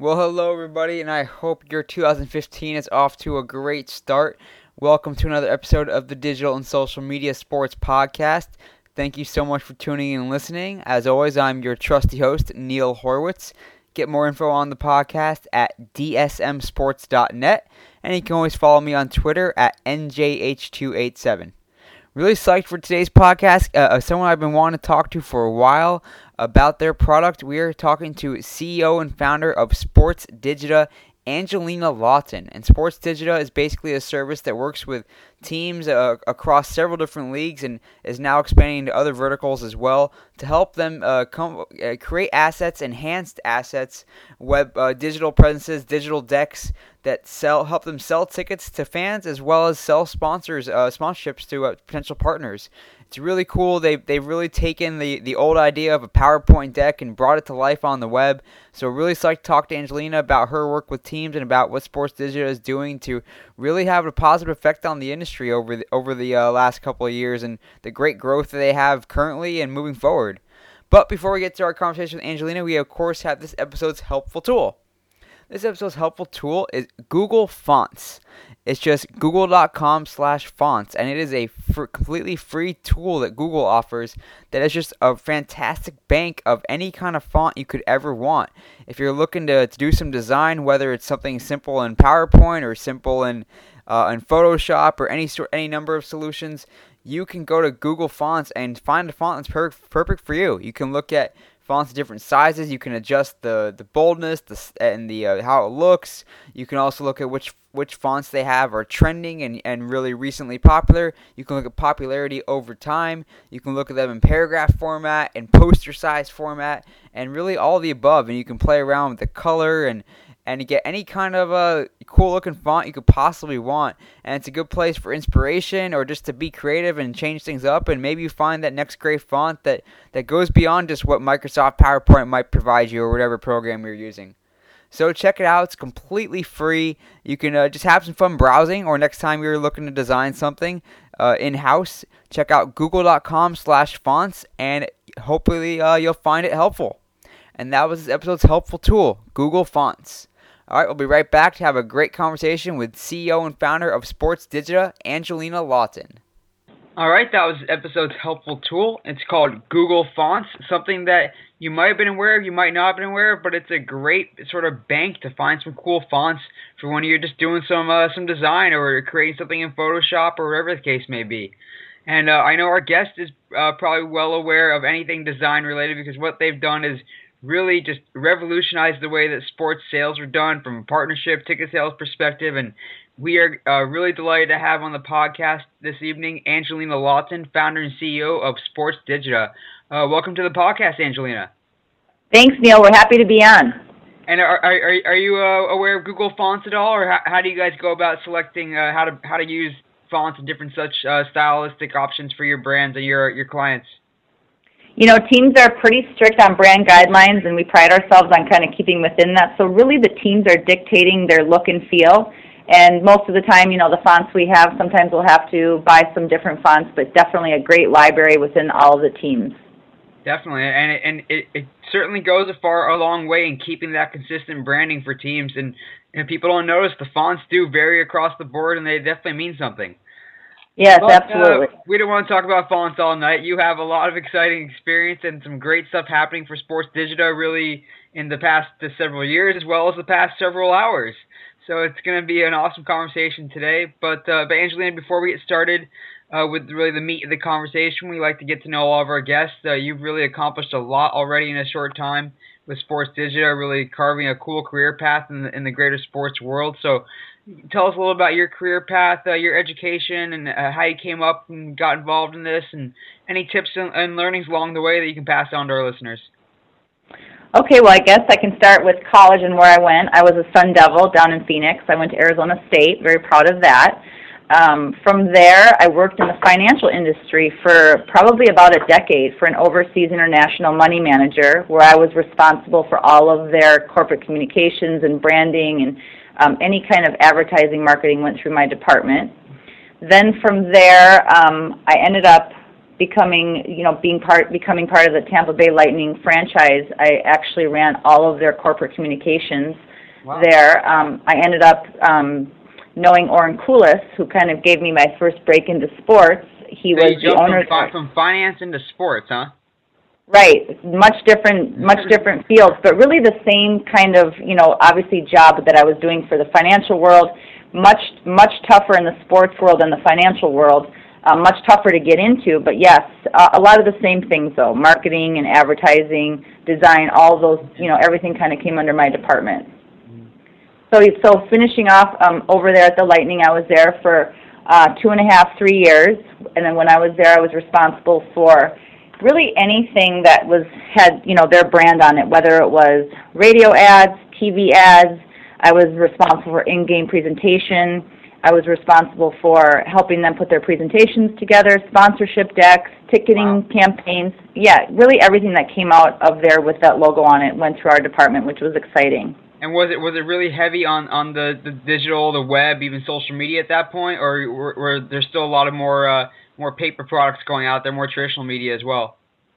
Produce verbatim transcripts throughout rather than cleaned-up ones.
Well, hello everybody, and I hope your two thousand fifteen is off to a great start. Welcome to another episode of the Digital and Social Media Sports Podcast. Thank you so much for tuning in and listening. As always, I'm your trusty host, Neil Horwitz. Get more info on the podcast at d s m sports dot net, and you can always follow me on Twitter at N J H two eight seven. Really psyched for today's podcast. Uh, someone I've been wanting to talk to for a while about their product. We are talking to C E O and founder of Sports Digita, Angelina Lawton. And Sports Digita is basically a service that works with teams uh, across several different leagues and is now expanding into other verticals as well to help them uh, come, uh, create assets, enhanced assets, web uh, digital presences, digital decks that sell help them sell tickets to fans as well as sell sponsors uh, sponsorships to uh, potential partners. It's really cool. They they've really taken the, the old idea of a PowerPoint deck and brought it to life on the web. So really psyched to talk to Angelina about her work with teams and about what Sports Digita is doing to really have a positive effect on the industry over the, over the uh, last couple of years and the great growth that they have currently and moving forward. But before we get to our conversation with Angelina, we of course have this episode's helpful tool. This episode's helpful tool is Google Fonts. It's just google.com slash fonts, and it is a fr- completely free tool that Google offers that is just a fantastic bank of any kind of font you could ever want. If you're looking to, to do some design, whether it's something simple in PowerPoint or simple in uh, in Photoshop or any sort, any number of solutions, you can go to Google Fonts and find a font that's per- perfect for you. You can look at fonts of different sizes. You can adjust the, the boldness the, and the uh, how it looks. You can also look at which which fonts they have are trending and, and really recently popular. You can look at popularity over time. You can look at them in paragraph format and poster size format and really all the above. And you can play around with the color and and get any kind of a cool looking font you could possibly want. And it's a good place for inspiration or just to be creative and change things up, and maybe you find that next great font that, that goes beyond just what Microsoft PowerPoint might provide you or whatever program you're using. So check it out. It's completely free. You can uh, just have some fun browsing, or next time you're looking to design something uh, in-house, check out google.com slash fonts, and hopefully uh, you'll find it helpful. And that was this episode's helpful tool, Google Fonts. All right, we'll be right back to have a great conversation with C E O and founder of Sports Digita, Angelina Lawton. All right, that was episode's helpful tool. It's called Google Fonts, something that you might have been aware of, you might not have been aware of, but it's a great sort of bank to find some cool fonts for when you're just doing some uh, some design or creating something in Photoshop or whatever the case may be. And uh, I know our guest is uh, probably well aware of anything design related because what they've done is really just revolutionized the way that sports sales are done from a partnership ticket sales perspective. And we are uh, really delighted to have on the podcast this evening Angelina Lawton, founder and C E O of Sports Digita. Uh, welcome to the podcast, Angelina. Thanks, Neil. We're happy to be on. And are are, are you uh, aware of Google Fonts at all, or how, how do you guys go about selecting uh, how to how to use fonts and different such uh, stylistic options for your brands and your your clients? You know, teams are pretty strict on brand guidelines, and we pride ourselves on kind of keeping within that. So really the teams are dictating their look and feel. And most of the time, you know, the fonts we have, sometimes we'll have to buy some different fonts, but definitely a great library within all of the teams. Definitely, and it, and it, it certainly goes a far a long way in keeping that consistent branding for teams. And, and people don't notice the fonts do vary across the board, and they definitely mean something. Yes, but, absolutely. Uh, we don't want to talk about fonts all night. You have a lot of exciting experience and some great stuff happening for Sports Digita really in the past several years as well as the past several hours. So it's going to be an awesome conversation today. But, uh, but Angelina, before we get started uh, with really the meat of the conversation, we like to get to know all of our guests. Uh, you've really accomplished a lot already in a short time with Sports Digita, really carving a cool career path in the, in the greater sports world. So tell us a little about your career path, uh, your education, and uh, how you came up and got involved in this, and any tips and, and learnings along the way that you can pass on to our listeners. Okay, well, I guess I can start with college and where I went. I was a Sun Devil down in Phoenix. I went to Arizona State, very proud of that. Um, from there, I worked in the financial industry for probably about a decade for an overseas international money manager, where I was responsible for all of their corporate communications and branding, and um, any kind of advertising marketing went through my department. Then from there, um, I ended up becoming, you know, being part, becoming part of the Tampa Bay Lightning franchise. I actually ran all of their corporate communications Wow. there. Um, I ended up um, knowing Oren Kulis, who kind of gave me my first break into sports. He so was you the owner from, fi- from finance into sports, huh? Right, much different, much different fields, but really the same kind of, you know, obviously job that I was doing for the financial world. Much, much tougher in the sports world than the financial world. Uh, much tougher to get into, but yes, uh, a lot of the same things though. Marketing and advertising, design, all those, you know, everything kind of came under my department. So, so finishing off um, over there at the Lightning, I was there for uh, two and a half, three years, and then when I was there, I was responsible for really anything that was had you know their brand on it, whether it was radio ads, T V ads. I was responsible for in-game presentation. I was responsible for helping them put their presentations together, sponsorship decks, ticketing Wow. campaigns. Yeah, really everything that came out of there with that logo on it went through our department, which was exciting. And was it was it really heavy on, on the, the digital, the web, even social media at that point, or were, were there still a lot of more uh, more paper products going out there, more traditional media as well?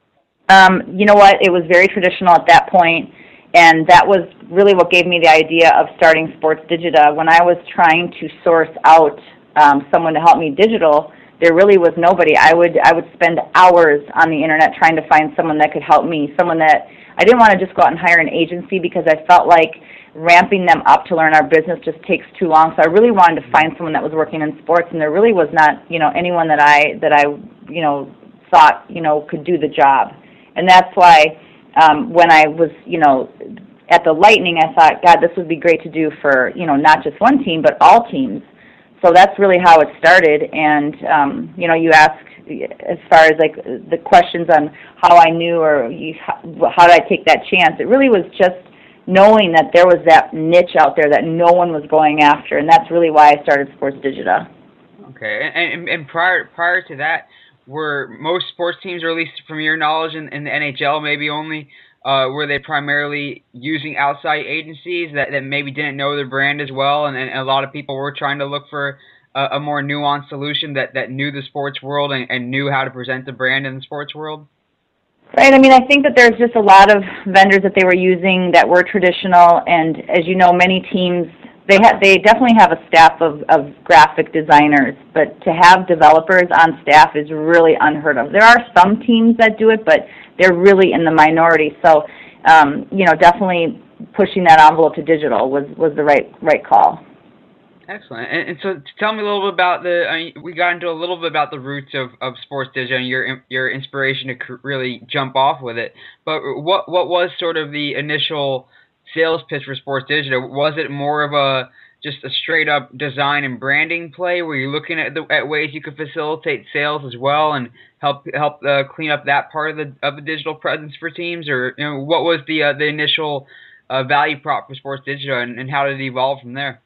Um, you know what? It was very traditional at that point, and that was really what gave me the idea of starting Sports Digita. When I was trying to source out um, someone to help me digital, there really was nobody. I would I would spend hours on the internet trying to find someone that could help me, someone that I didn't want to just go out and hire an agency because I felt like ramping them up to learn our business just takes too long. So I really wanted to find someone that was working in sports, and there really was not, you know, anyone that I that I, you know, thought, you know, could do the job. And that's why um, when I was, you know, at the Lightning, I thought, God, this would be great to do for, you know, not just one team, but all teams. So that's really how it started. And, um, you know, you ask as far as, like, the questions on how I knew or you, how did I take that chance, it really was just knowing that there was that niche out there that no one was going after, and that's really why I started Sports Digita. Okay, and, and, and prior prior to that, were most sports teams, or at least from your knowledge in, in the N H L maybe only, uh, were they primarily using outside agencies that, that maybe didn't know their brand as well, and, and a lot of people were trying to look for a, a more nuanced solution that, that knew the sports world and, and knew how to present the brand in the sports world? Right. I mean, I think that there's just a lot of vendors that they were using that were traditional, and as you know, many teams, they have they definitely have a staff of, of graphic designers, but to have developers on staff is really unheard of. There are some teams that do it, but they're really in the minority. So, um, you know, definitely pushing that envelope to digital was, was the right right call. Excellent. And, and so tell me a little bit about the, I mean, we got into a little bit about the roots of, of Sports Digita and your your inspiration to cr- really jump off with it. But what what was sort of the initial sales pitch for Sports Digita? Was it more of a just a straight up design and branding play? Were you looking at the at ways you could facilitate sales as well and help help uh, clean up that part of the of the digital presence for teams? Or, you know, what was the uh, the initial uh, value prop for Sports Digita, and, and how did it evolve from there?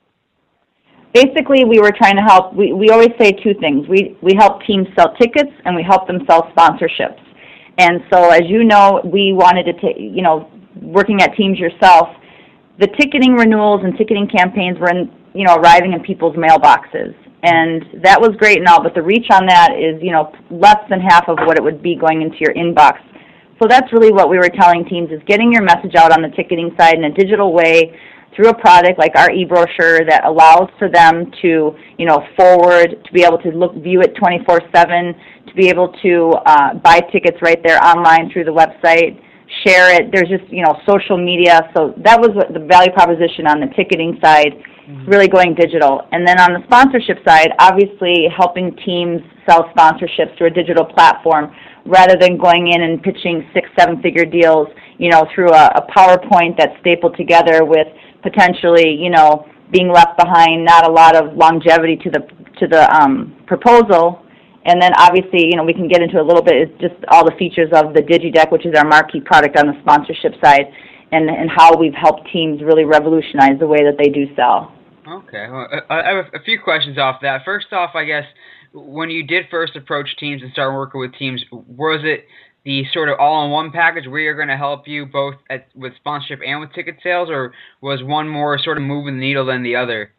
Basically, we were trying to help, we, we always say two things. We, we help teams sell tickets, and we help them sell sponsorships. And so, as you know, we wanted to take, you know, working at teams yourself, the ticketing renewals and ticketing campaigns were, in, you know, arriving in people's mailboxes. And that was great and all, but the reach on that is, you know, less than half of what it would be going into your inbox. So that's really what we were telling teams, is getting your message out on the ticketing side in a digital way, through a product like our e-brochure that allows for them to, you know, forward, to be able to look, view it twenty-four seven, to be able to uh, buy tickets right there online through the website, share it. There's just, you know, social media. So that was what the value proposition on the ticketing side, mm-hmm. really going digital. And then on the sponsorship side, obviously helping teams sell sponsorships through a digital platform rather than going in and pitching six, seven-figure deals, you know, through a, a PowerPoint that's stapled together with potentially, you know, being left behind, not a lot of longevity to the to the um, proposal. And then obviously, you know, we can get into a little bit, it's just all the features of the DigiDeck, which is our marquee product on the sponsorship side, and, and how we've helped teams really revolutionize the way that they do sell. Okay. Well, I have a few questions off that. First off, I guess, when you did first approach teams and start working with teams, was it the sort of all-in-one package where you're going to help you both at, with sponsorship and with ticket sales, or was one more sort of moving the needle than the other?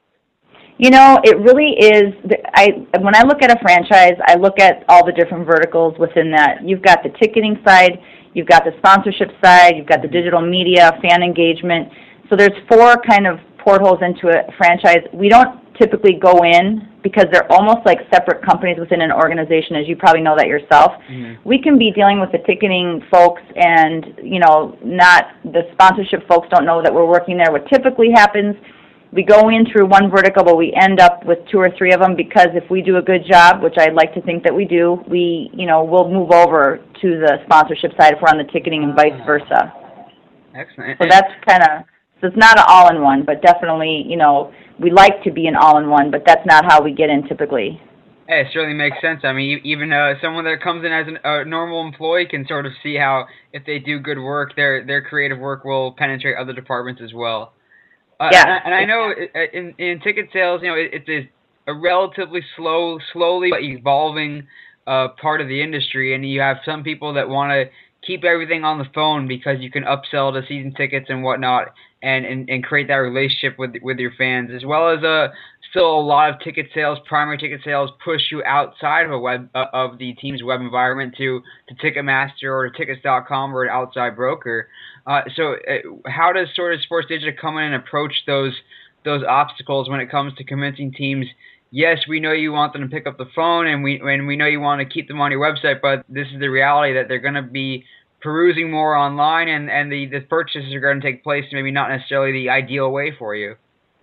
You know, it really is. I when I look at a franchise, I look at all the different verticals within that. You've got the ticketing side, you've got the sponsorship side, you've got the digital media, fan engagement. So there's four kind of portholes into a franchise. We don't typically go in because they're almost like separate companies within an organization, as you probably know that yourself. Mm-hmm. We can be dealing with the ticketing folks and, you know, not the sponsorship folks don't know that we're working there. What typically happens, we go in through one vertical, but we end up with two or three of them because if we do a good job, which I'd like to think that we do, we, you know, we'll move over to the sponsorship side if we're on the ticketing and vice versa. Excellent. So that's kind of, so it's not an all-in-one, but definitely, you know, we like to be an all-in-one, but that's not how we get in typically. Hey, it certainly makes sense. I mean, even uh, someone that comes in as an, a normal employee can sort of see how if they do good work, their their creative work will penetrate other departments as well. Uh, yeah. And I, and I know in in ticket sales, you know, it, it's a, a relatively slow, slowly but evolving uh, part of the industry, and you have some people that want to keep everything on the phone because you can upsell to season tickets and whatnot, and, and, and create that relationship with with your fans, as well as uh, still a lot of ticket sales, primary ticket sales, push you outside of a web uh, of the team's web environment to, to Ticketmaster or to tickets dot com or an outside broker. Uh, so uh, how does sort of Sports Digital come in and approach those those obstacles when it comes to convincing teams? Yes, we know you want them to pick up the phone, and we and we know you want to keep them on your website, but this is the reality that they're going to be perusing more online, and, and the, the purchases are going to take place maybe not necessarily the ideal way for you.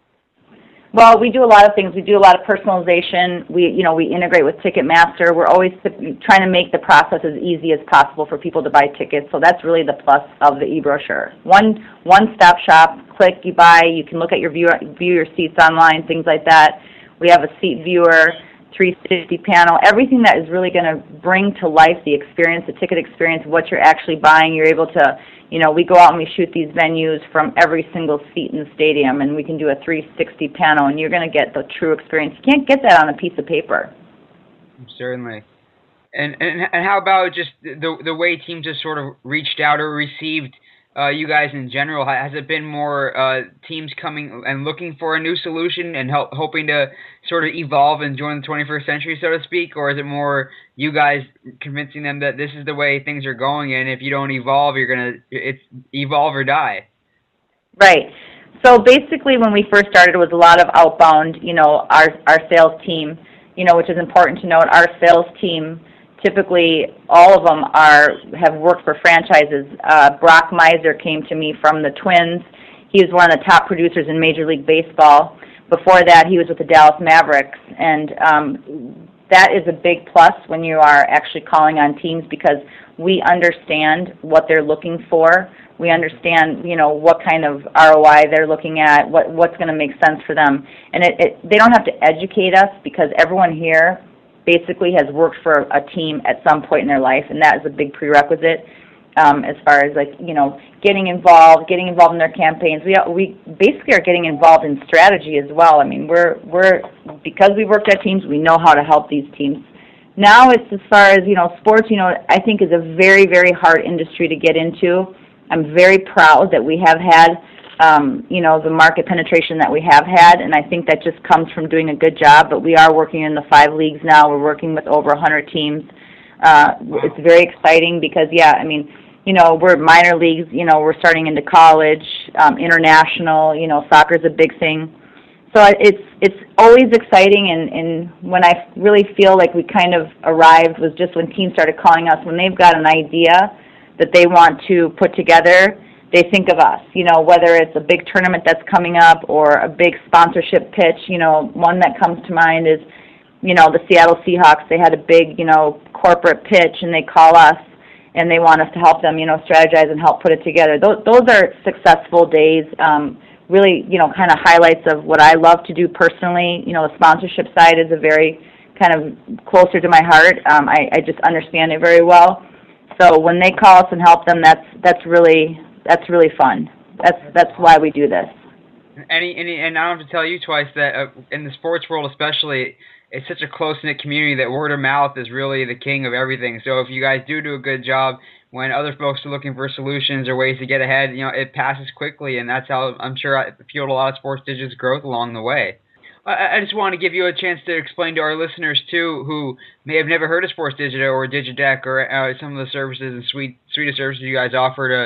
Well, we do a lot of things. We do a lot of personalization. We, you know, we integrate with Ticketmaster. We're always trying to make the process as easy as possible for people to buy tickets. So that's really the plus of the e-brochure. One one-stop shop. Click, you buy. You can look at your view, view your seats online, things like that. We have a seat viewer, three sixty panel, everything that is really going to bring to life the experience, the ticket experience, what you're actually buying. You're able to, you know, we go out and we shoot these venues from every single seat in the stadium, and we can do a three sixty panel, and you're going to get the true experience. You can't get that on a piece of paper. Certainly. And and, and how about just the the way teams have sort of reached out or received uh, you guys in general? Has it been more uh, teams coming and looking for a new solution and help, hoping to sort of evolve and join the twenty-first century, so to speak, or is it more you guys convincing them that this is the way things are going, and if you don't evolve, you're gonna it's evolve or die? Right. So basically, when we first started, it was a lot of outbound. You know, our our sales team. You know, which is important to note. Our sales team. Typically, all of them are have worked for franchises. Uh, Brock Miser came to me from the Twins. He was one of the top producers in Major League Baseball. Before that, he was with the Dallas Mavericks. And um, that is a big plus when you are actually calling on teams because we understand what they're looking for. We understand, you know, what kind of R O I they're looking at, what what's going to make sense for them. And it, it, they don't have to educate us because everyone here basically has worked for a team at some point in their life, and that is a big prerequisite um, as far as, like, you know, getting involved, getting involved in their campaigns. We we basically are getting involved in strategy as well. I mean, we're we're because we worked at teams, we know how to help these teams. Now it's as far as, you know, sports, you know, I think is a very, very hard industry to get into. I'm very proud that we have had Um, you know, the market penetration that we have had, and I think that just comes from doing a good job, but we are working in the five leagues now. We're working with over one hundred teams. Uh, it's very exciting because, yeah, I mean, you know, we're minor leagues, you know, we're starting into college, um, international, you know, soccer's a big thing. So it's it's always exciting, and, and when I really feel like we kind of arrived was just when teams started calling us, when they've got an idea that they want to put together, they think of us, you know, whether it's a big tournament that's coming up or a big sponsorship pitch. You know, one that comes to mind is, you know, the Seattle Seahawks. They had a big, you know, corporate pitch, and they call us, and they want us to help them, you know, strategize and help put it together. Those, those are successful days, um, really, you know, kind of highlights of what I love to do personally. You know, the sponsorship side is a very kind of closer to my heart. Um, I, I just understand it very well. So when they call us and help them, that's that's really... That's really fun. That's that's why we do this. Any, any, and I don't have to tell you twice that uh, in the sports world especially, it's such a close-knit community that word of mouth is really the king of everything. So if you guys do do a good job, when other folks are looking for solutions or ways to get ahead, you know, it passes quickly, and that's how I'm sure it fueled a lot of Sports Digital's growth along the way. I just want to give you a chance to explain to our listeners, too, who may have never heard of Sports Digital or Digideck or uh, some of the services and suite, suite of services you guys offer to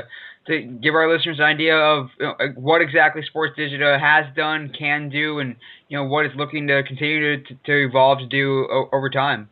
to give our listeners an idea of you know, what exactly Sports Digita has done, can do, and you know what it's looking to continue to, to evolve to do o- over time.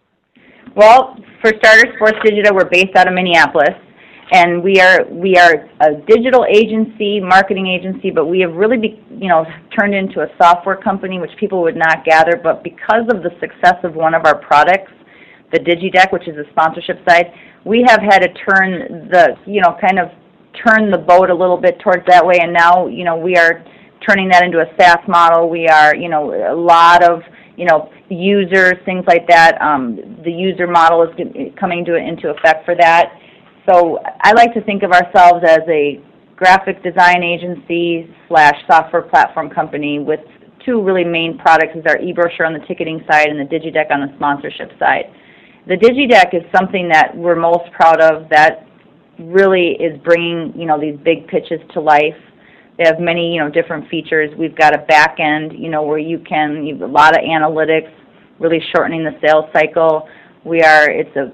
Well, for starters, Sports Digita, we're based out of Minneapolis, and we are we are a digital agency, marketing agency, but we have really, be, you know, turned into a software company, which people would not gather. But because of the success of one of our products, the DigiDeck, which is the sponsorship side, we have had to turn the, you know, kind of turn the boat a little bit towards that way, and now, you know, we are turning that into a SaaS model. We are, you know, a lot of, you know, users, things like that. Um, the user model is coming to, into effect for that. So I like to think of ourselves as a graphic design agency slash software platform company with two really main products, is our e-brochure on the ticketing side and the DigiDeck on the sponsorship side. The DigiDeck is something that we're most proud of, that really is bringing, you know, these big pitches to life. They have many, you know, different features. We've got a back end, you know, where you can, you have a lot of analytics, really shortening the sales cycle. We are, it's a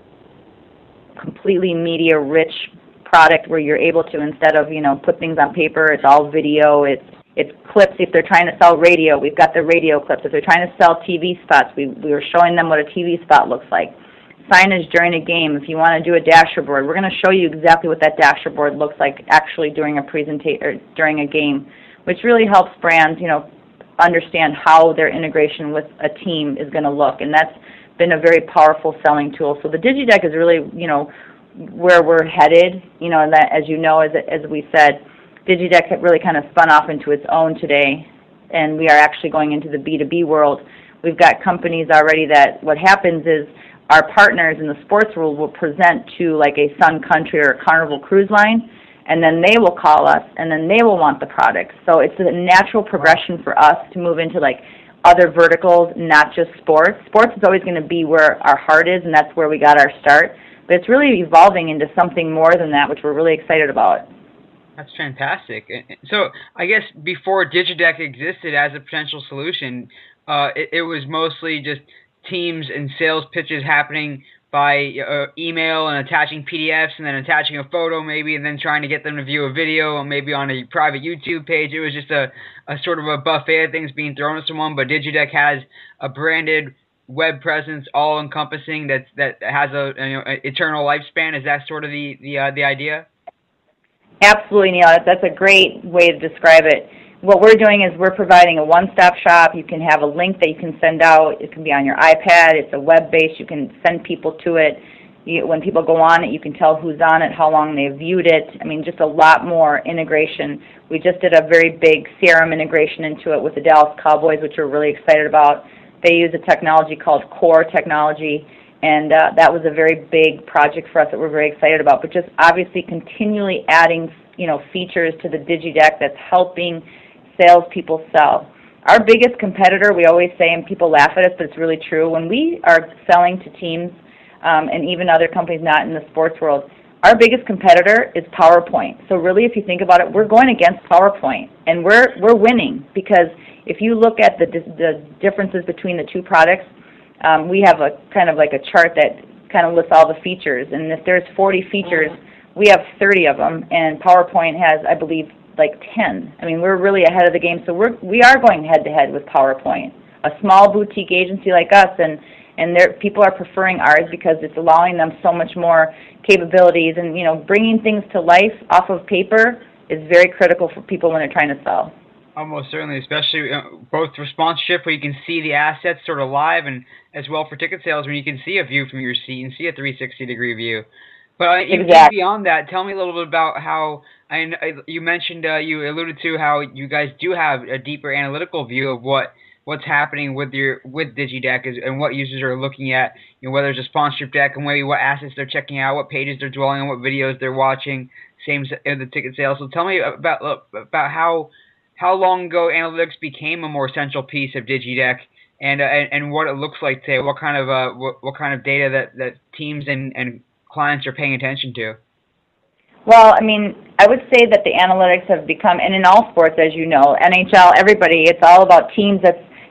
completely media-rich product where you're able to, instead of, you know, put things on paper, it's all video, it's it's clips. If they're trying to sell radio, we've got the radio clips. If they're trying to sell T V spots, we, we are showing them what a T V spot looks like. Signage during a game, if you want to do a dashboard, we're going to show you exactly what that dashboard looks like actually during a presentation or during a game, which really helps brands, you know, understand how their integration with a team is going to look, and that's been a very powerful selling tool. So the DigiDeck is really, you know, where we're headed, you know, and that, as you know, as as we said, DigiDeck really kind of spun off into its own today, and we are actually going into the B two B world. We've got companies already that what happens is our partners in the sports world will present to like a Sun Country or a Carnival Cruise Line, and then they will call us, and then they will want the products. So it's a natural progression for us to move into like other verticals, not just sports. Sports is always going to be where our heart is, and that's where we got our start. But it's really evolving into something more than that, which we're really excited about. That's fantastic. So I guess before DigiDeck existed as a potential solution, uh, it, it was mostly just teams and sales pitches happening by uh, email and attaching P D Fs and then attaching a photo maybe and then trying to get them to view a video or maybe on a private YouTube page. It was just a, a sort of a buffet of things being thrown at someone, but DigiDeck has a branded web presence, all-encompassing, that's, that has a, you know, eternal lifespan. Is that sort of the, the, uh, the idea? Absolutely, Neil. That's a great way to describe it. What we're doing is we're providing a one-stop shop. You can have a link that you can send out. It can be on your iPad. It's a web-based. You can send people to it. You, when people go on it, you can tell who's on it, how long they've viewed it. I mean, just a lot more integration. We just did a very big C R M integration into it with the Dallas Cowboys, which we're really excited about. They use a technology called Core Technology, and uh, that was a very big project for us that we're very excited about. But just obviously continually adding, you know, features to the DigiDeck that's helping salespeople sell. Our biggest competitor, we always say, and people laugh at us, but it's really true, when we are selling to teams um, and even other companies not in the sports world, our biggest competitor is PowerPoint. So really, if you think about it, we're going against PowerPoint, and we're we're winning because if you look at the the differences between the two products, um, we have a kind of like a chart that kind of lists all the features, and if there's forty features, we have thirty of them, and PowerPoint has, I believe, like ten. I mean, we're really ahead of the game, so we're we are going head to head with PowerPoint. A small boutique agency like us, and and there people are preferring ours because it's allowing them so much more capabilities, and you know, bringing things to life off of paper is very critical for people when they're trying to sell. Almost certainly, especially uh, both for sponsorship where you can see the assets sort of live, and as well for ticket sales when you can see a view from your seat and see a three sixty degree view. But uh, exactly. Beyond that, tell me a little bit about how, I, I, you mentioned, uh, you alluded to how you guys do have a deeper analytical view of what what's happening with your with DigiDeck is, and what users are looking at, you know, whether it's a sponsorship deck and maybe what assets they're checking out, what pages they're dwelling on, what videos they're watching, same in the ticket sales. So tell me about about how how long ago analytics became a more central piece of DigiDeck, and uh, and, and what it looks like today. What kind of uh what, what kind of data that, that teams and, and clients are paying attention to? Well, I mean, I would say that the analytics have become, and in all sports, as you know, N H L, everybody, it's all about teams that's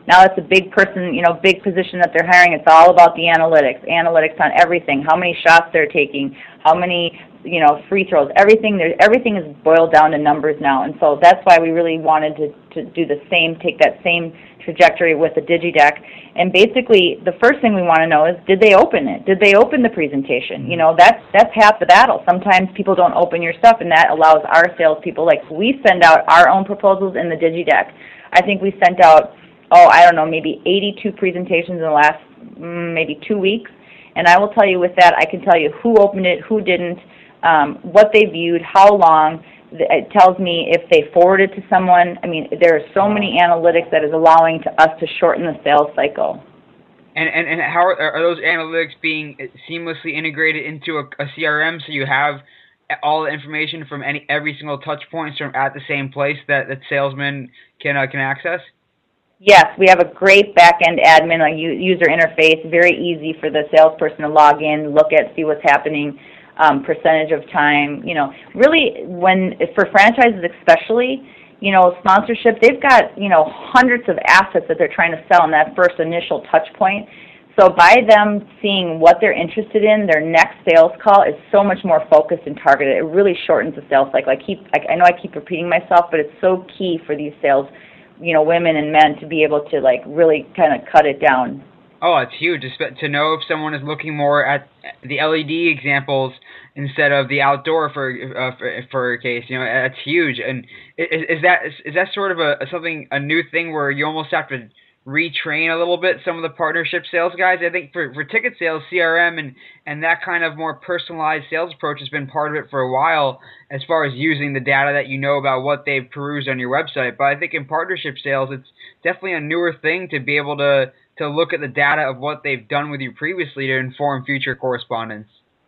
Now it's a big person, you know, big position that they're hiring. It's all about the analytics, analytics on everything, how many shots they're taking, how many, you know, free throws, everything. There's everything is boiled down to numbers now, and so that's why we really wanted to to do the same, take that same trajectory with the DigiDeck. And basically, the first thing we want to know is, did they open it? Did they open the presentation? You know, that's that's half the battle. Sometimes people don't open your stuff, and that allows our salespeople, like we send out our own proposals in the DigiDeck. I think we sent out, oh, I don't know, maybe eighty-two presentations in the last mm, maybe two weeks. And I will tell you with that, I can tell you who opened it, who didn't, um, what they viewed, how long. It tells me if they forwarded to someone. I mean, there are so many analytics that is allowing to us to shorten the sales cycle. And and, and how are, are those analytics being seamlessly integrated into a, a C R M, so you have all the information from any every single touch point from at the same place that that salesmen can uh, can access? Yes, we have a great back-end admin, like user interface, very easy for the salesperson to log in, look at, see what's happening. Um, percentage of time, you know, really when, for franchises especially, you know, sponsorship, they've got, you know, hundreds of assets that they're trying to sell in that first initial touch point. So by them seeing what they're interested in, their next sales call is so much more focused and targeted. It really shortens the sales cycle. I keep, I, I know I keep repeating myself, but it's so key for these sales, you know, women and men to be able to like really kind of cut it down. Oh, it's huge to know if someone is looking more at the L E D examples instead of the outdoor for uh, for, for a case. You know, that's huge. And is, is that is that sort of a something a new thing where you almost have to retrain a little bit some of the partnership sales guys? I think for for ticket sales, C R M and and that kind of more personalized sales approach has been part of it for a while, as far as using the data that you know about what they've perused on your website. But I think in partnership sales, it's definitely a newer thing to be able to to look at the data of what they've done with you previously to inform future correspondence.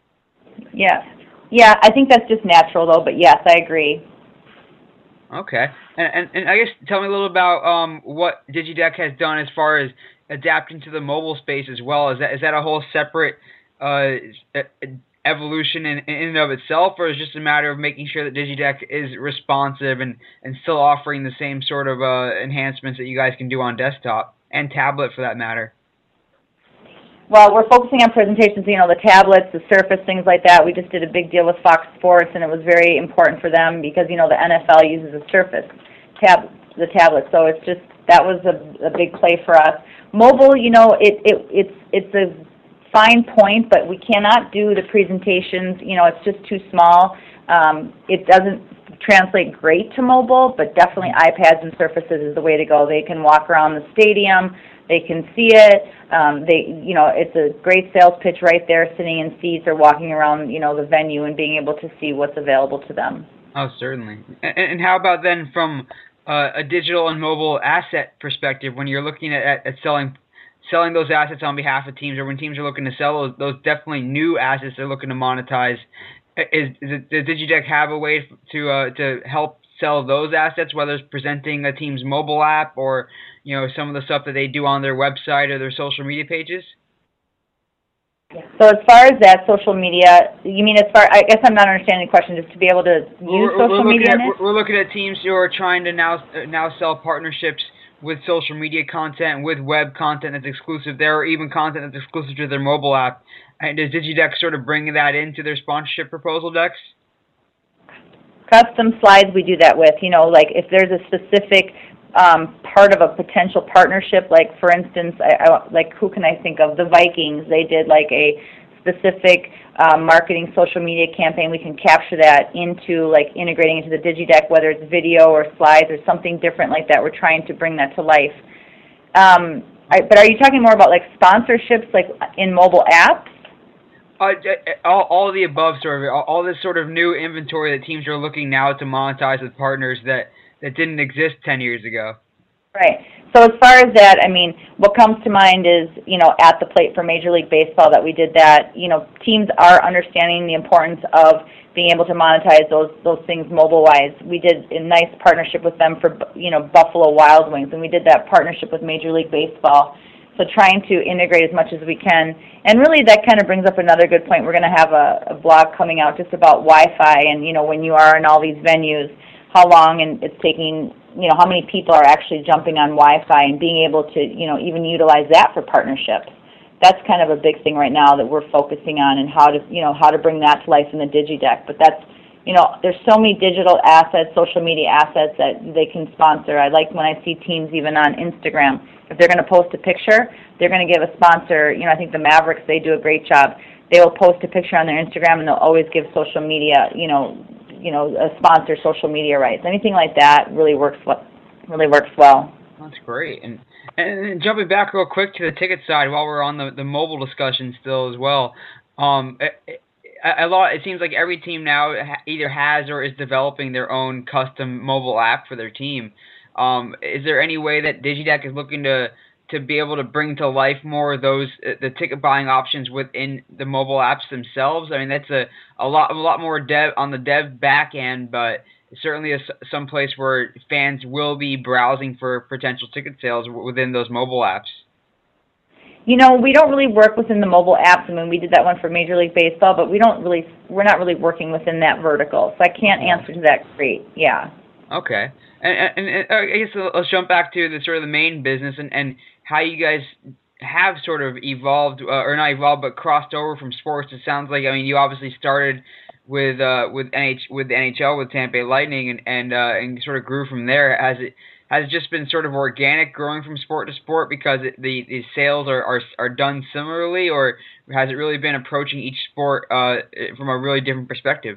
Yes. Yeah, I think that's just natural, though, but yes, I agree. Okay. And, and, and I guess tell me a little about um, what DigiDeck has done as far as adapting to the mobile space as well. Is that is that a whole separate uh, evolution in, in and of itself, or is it just a matter of making sure that DigiDeck is responsive and, and still offering the same sort of uh, enhancements that you guys can do on desktop? And tablet, for that matter? Well, we're focusing on presentations, you know, the tablets, the Surface, things like that. We just did a big deal with Fox Sports, and it was very important for them because, you know, the N F L uses a Surface, tab, the tablet. So it's just, that was a, a big play for us. Mobile, you know, it, it it's it's a fine point, but we cannot do the presentations. You know, it's just too small. Um, it doesn't translate great to mobile, but definitely iPads and Surfaces is the way to go. They can walk around the stadium, they can see it. Um, they, you know, it's a great sales pitch right there, sitting in seats or walking around, you know, the venue and being able to see what's available to them. Oh, certainly. And, and how about then from uh, a digital and mobile asset perspective, when you're looking at, at selling selling those assets on behalf of teams, or when teams are looking to sell those, those definitely new assets they're looking to monetize? Is, is it, does DigiDeck have a way to uh, to help sell those assets, whether it's presenting a team's mobile app or, you know, some of the stuff that they do on their website or their social media pages? So as far as that social media, you mean as far, I guess I'm not understanding the question, just to be able to use we're, social we're media at, in it? We're looking at teams who are trying to now uh, now sell partnerships with social media content, with web content that's exclusive there, or even content that's exclusive to their mobile app. And does DigiDeck sort of bring that into their sponsorship proposal decks? Custom slides we do that with, you know, like if there's a specific um, part of a potential partnership, like for instance, I, I, like who can I think of? The Vikings, they did like a specific um, marketing social media campaign. We can capture that into like integrating into the DigiDeck, whether it's video or slides or something different like that. We're trying to bring that to life. Um, I, but are you talking more about like sponsorships like in mobile apps? Uh, all, all of the above, sort of, all, all this sort of new inventory that teams are looking now to monetize with partners that, that didn't exist ten years ago. Right. So as far as that, I mean, what comes to mind is, you know, at the plate for Major League Baseball that we did that. You know, teams are understanding the importance of being able to monetize those those things mobile-wise. We did a nice partnership with them for, you know, Buffalo Wild Wings, and we did that partnership with Major League Baseball. So trying to integrate as much as we can. And really that kind of brings up another good point. We're going to have a, a blog coming out just about Wi-Fi and, you know, when you are in all these venues, how long and it's taking you know, how many people are actually jumping on Wi-Fi and being able to, you know, even utilize that for partnerships. That's kind of a big thing right now that we're focusing on, and how to, you know, how to bring that to life in the DigiDeck. But that's, you know, there's so many digital assets, social media assets that they can sponsor. I like when I see teams even on Instagram. If they're going to post a picture, they're going to give a sponsor. You know, I think the Mavericks, they do a great job. They will post a picture on their Instagram, and they'll always give social media, you know, you know, a sponsor social media rights. Anything like that really works. Really works well. That's great. And and jumping back real quick to the ticket side, while we're on the the mobile discussion still as well. Um, A, a lot. It seems like every team now either has or is developing their own custom mobile app for their team. Um, is there any way that DigiDeck is looking to to be able to bring to life more of those uh, the ticket buying options within the mobile apps themselves? I mean, that's a, a lot a lot more dev on the dev back end, but certainly a, some place where fans will be browsing for potential ticket sales within those mobile apps. You know, we don't really work within the mobile apps. I mean, we did that one for Major League Baseball, but we don't really, we're not really working within that vertical. So I can't answer to that great. Yeah. Okay. And, and, and I guess let's jump back to the sort of the main business and, and how you guys have sort of evolved, uh, or not evolved, but crossed over from sports. It sounds like, I mean, you obviously started with uh, with N H with the N H L with Tampa Bay Lightning and and uh, and sort of grew from there. Has it has it just been sort of organic growing from sport to sport because it, the the sales are, are are done similarly, or has it really been approaching each sport uh, from a really different perspective?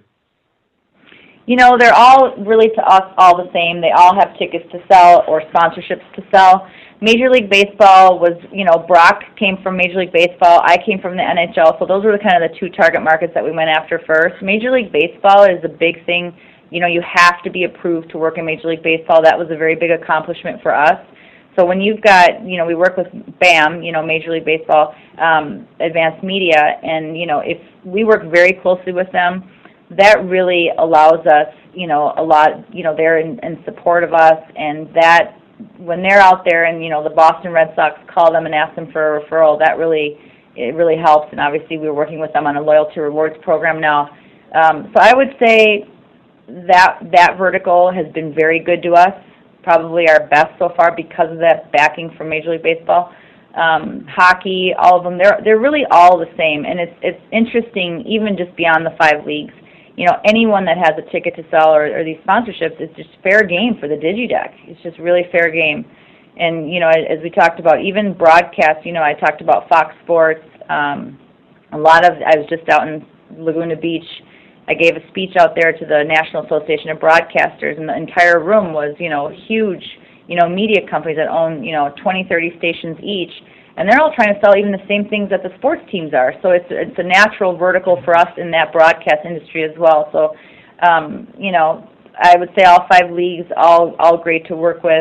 You know, they're all really to us all the same. They all have tickets to sell or sponsorships to sell. Major League Baseball was, you know, Brock came from Major League Baseball. I came from the N H L, so those were the kind of the two target markets that we went after first. Major League Baseball is a big thing. You know, you have to be approved to work in Major League Baseball. That was a very big accomplishment for us. So when you've got, you know, we work with B A M, you know, Major League Baseball, um, Advanced Media, and, you know, if we work very closely with them, that really allows us, you know, a lot, you know, they're in, in support of us, and that when they're out there and, you know, the Boston Red Sox call them and ask them for a referral, that really, it really helps. And obviously we're working with them on a loyalty rewards program now. Um, so I would say that that vertical has been very good to us, probably our best so far because of that backing from Major League Baseball. Um, hockey, all of them, they're, they're really all the same. And it's, it's interesting, even just beyond the five leagues. You know, anyone that has a ticket to sell or, or these sponsorships, it's just fair game for the DigiDeck. It's just really fair game. And, you know, as we talked about, even broadcast, you know, I talked about Fox Sports. Um, a lot of, I was just out in Laguna Beach. I gave a speech out there to the National Association of Broadcasters, and the entire room was, you know, huge, you know, media companies that own, you know, twenty, thirty stations each. And they're all trying to sell even the same things that the sports teams are. So it's it's a natural vertical for us in that broadcast industry as well. So, um, you know, I would say all five leagues, all all great to work with,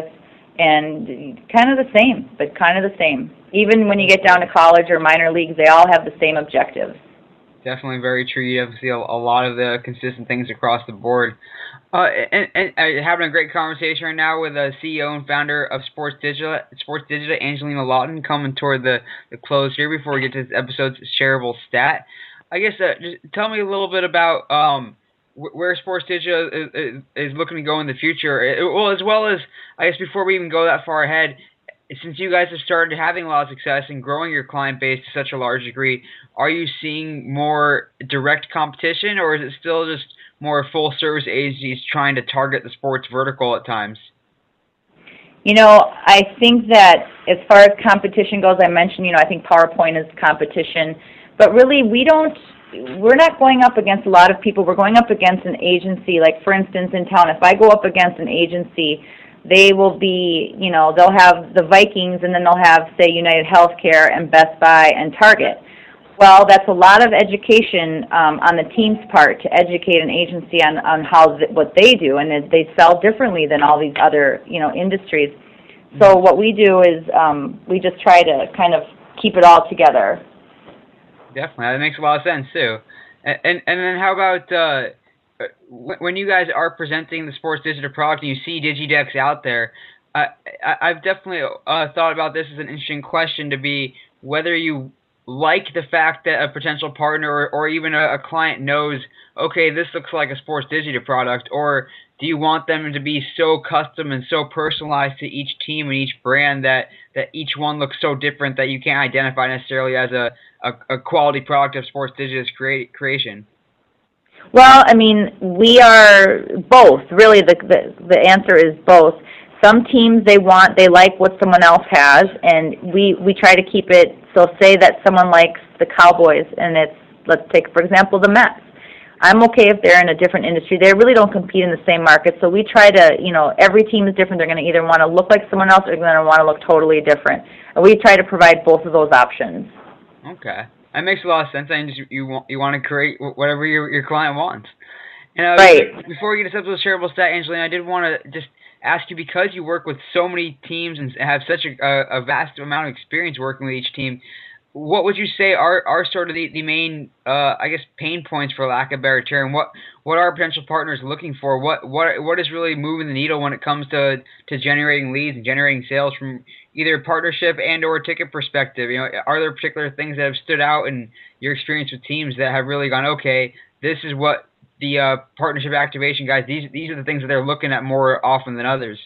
and kind of the same, but kind of the same. Even when you get down to college or minor leagues, they all have the same objectives. Definitely very true. You have to see a, a lot of the consistent things across the board. Uh, and, and uh, having a great conversation right now with the C E O and founder of Sports Digital, Sports Digital, Angelina Lawton, coming toward the, the close here before we get to this episode's shareable stat. I guess uh, just tell me a little bit about um, wh- where Sports Digital is, is, is looking to go in the future. It, well, as well as, I guess before we even go that far ahead, since you guys have started having a lot of success and growing your client base to such a large degree, are you seeing more direct competition, or is it still just more full-service agencies trying to target the sports vertical at times? You know, I think that as far as competition goes, I mentioned, you know, I think PowerPoint is competition, but really we don't, we're not going up against a lot of people. We're going up against an agency. Like, for instance, in town, if I go up against an agency, they will be, you know, they'll have the Vikings, and then they'll have, say, United Healthcare and Best Buy and Target. Well, that's a lot of education um, on the team's part to educate an agency on, on how th- what they do, and it, they sell differently than all these other, you know, industries. So what we do is um, we just try to kind of keep it all together. Definitely, that makes a lot of sense too. And and, and then how about uh, when you guys are presenting the Sports Digital product and you see DigiDecks out there? Uh, I, I've definitely uh, thought about this as an interesting question to be whether you like the fact that a potential partner or, or even a, a client knows, okay, this looks like a Sports Digital product, or do you want them to be so custom and so personalized to each team and each brand that, that each one looks so different that you can't identify necessarily as a, a, a quality product of Sports Digital's create, creation? Well, I mean, we are both. Really, the, the the answer is both. Some teams, they want, they like what someone else has, and we we try to keep it. So say that someone likes the Cowboys, and it's, let's take for example the Mets. I'm okay if they're in a different industry. They really don't compete in the same market, so we try to, you know, every team is different. They're going to either want to look like someone else or they're going to want to look totally different. And we try to provide both of those options. Okay. That makes a lot of sense. I just, you want you want to create whatever your your client wants. And uh, right. Before we get to the shareable stat, Angelina, I did want to just ask you, because you work with so many teams and have such a, a vast amount of experience working with each team, what would you say are, are sort of the, the main, uh, I guess, pain points, for lack of a better term? What what are potential partners looking for? What what what is really moving the needle when it comes to, to generating leads and generating sales from either partnership and or ticket perspective? You know, are there particular things that have stood out in your experience with teams that have really gone, okay, this is what the uh, partnership activation guys, these these are the things that they're looking at more often than others?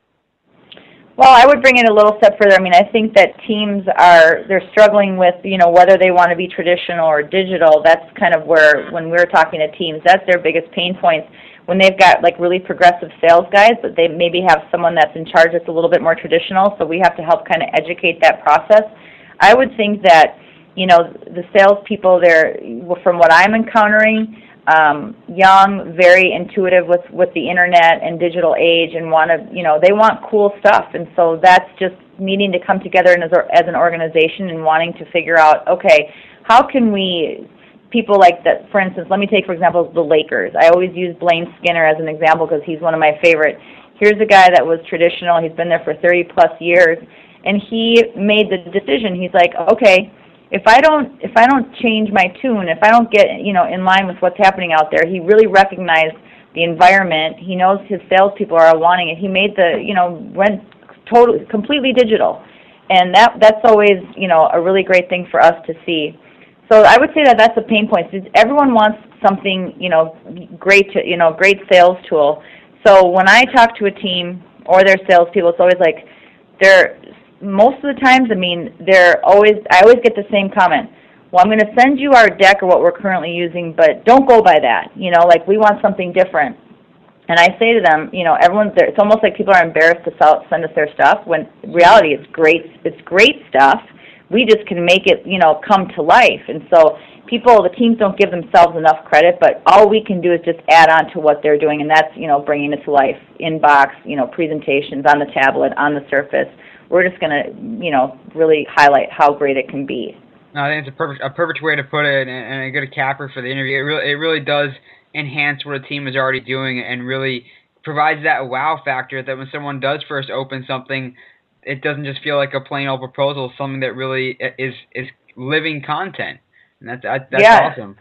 Well, I would bring it a little step further. I mean, I think that teams are, they're struggling with, you know, whether they want to be traditional or digital. That's kind of where, when we're talking to teams, that's their biggest pain points. When they've got like really progressive sales guys, but they maybe have someone that's in charge that's a little bit more traditional, so we have to help kind of educate that process. I would think that, you know, the salespeople, they're, from what I'm encountering, Um, young, very intuitive with, with the internet and digital age, and want to, you know, they want cool stuff. And so that's just needing to come together as, as an organization and wanting to figure out, okay, how can we, people like that, for instance, let me take, for example, the Lakers. I always use Blaine Skinner as an example because he's one of my favorite. Here's a guy that was traditional. He's been there for thirty plus years, and he made the decision. He's like, okay, If I don't, if I don't change my tune, if I don't get, you know, in line with what's happening out there, he really recognized the environment. He knows his salespeople are wanting it. He made the, you know, went totally, completely digital, and that that's always, you know, a really great thing for us to see. So I would say that that's a pain point. Everyone wants something, you know, great, to, you know, great sales tool. So when I talk to a team or their salespeople, it's always like they're. Most of the times, I mean, they're always, I always get the same comment. Well, I'm going to send you our deck or what we're currently using, but don't go by that. You know, like, we want something different. And I say to them, you know, everyone's there. It's almost like people are embarrassed to sell, send us their stuff, when in reality it's great, it's great stuff. We just can make it, you know, come to life. And so people, the teams don't give themselves enough credit, but all we can do is just add on to what they're doing, and that's, you know, bringing it to life. Inbox, you know, presentations on the tablet, on the Surface. We're just going to, you know, really highlight how great it can be. No, I think it's a perfect a perfect way to put it, and, and a good capper for the interview. It really it really does enhance what a team is already doing, and really provides that wow factor that when someone does first open something, it doesn't just feel like a plain old proposal, something that really is is living content, and that's that, that's yeah. awesome.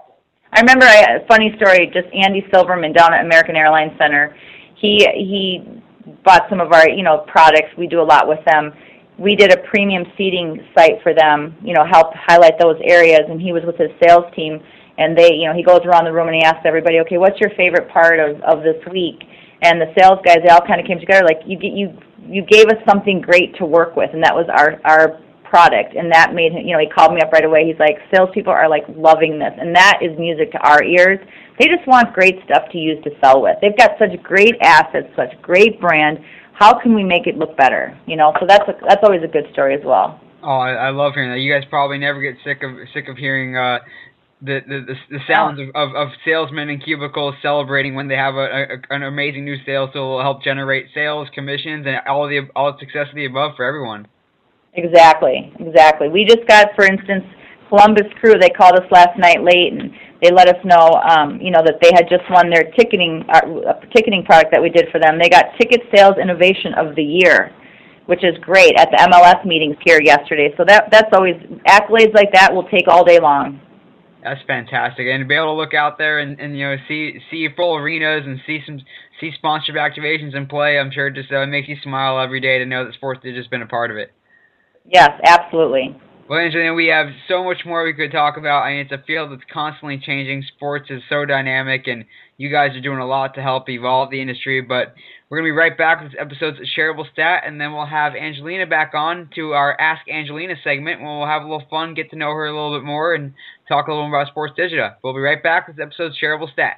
I remember a funny story. Just Andy Silverman down at American Airlines Center. He he. bought some of our, you know, products. We do a lot with them. We did a premium seating site for them, you know, help highlight those areas, and he was with his sales team, and they, you know, he goes around the room and he asks everybody, okay, what's your favorite part of, of this week? And the sales guys, they all kind of came together, like, you you you gave us something great to work with, and that was our, our product, and that made him, you know, he called me up right away. He's like, salespeople are, like, loving this, and that is music to our ears. They just want great stuff to use to sell with. They've got such great assets, such great brand. How can we make it look better? You know, so that's a, that's always a good story as well. Oh, I, I love hearing that. You guys probably never get sick of sick of hearing uh, the, the the the sounds of, of, of salesmen in cubicles celebrating when they have a, a an amazing new sales tool will help generate sales, commissions, and all the all the success of the above for everyone. Exactly, exactly. We just got, for instance, Columbus Crew. They called us last night late, and they let us know, um, you know, that they had just won their ticketing uh, ticketing product that we did for them. They got Ticket Sales Innovation of the Year, which is great, at the M L S meetings here yesterday. So that that's always, accolades like that will take all day long. That's fantastic, and to be able to look out there and, and you know see see full arenas and see some see sponsorship activations in play, I'm sure it just uh, makes you smile every day to know that Sports Digital has been a part of it. Yes, absolutely. Well, Angelina, we have so much more we could talk about. I mean, it's a field that's constantly changing. Sports is so dynamic, and you guys are doing a lot to help evolve the industry. But we're going to be right back with this episode's shareable stat, and then we'll have Angelina back on to our Ask Angelina segment, where we'll have a little fun, get to know her a little bit more, and talk a little more about Sports Digita. We'll be right back with this episode's shareable stat.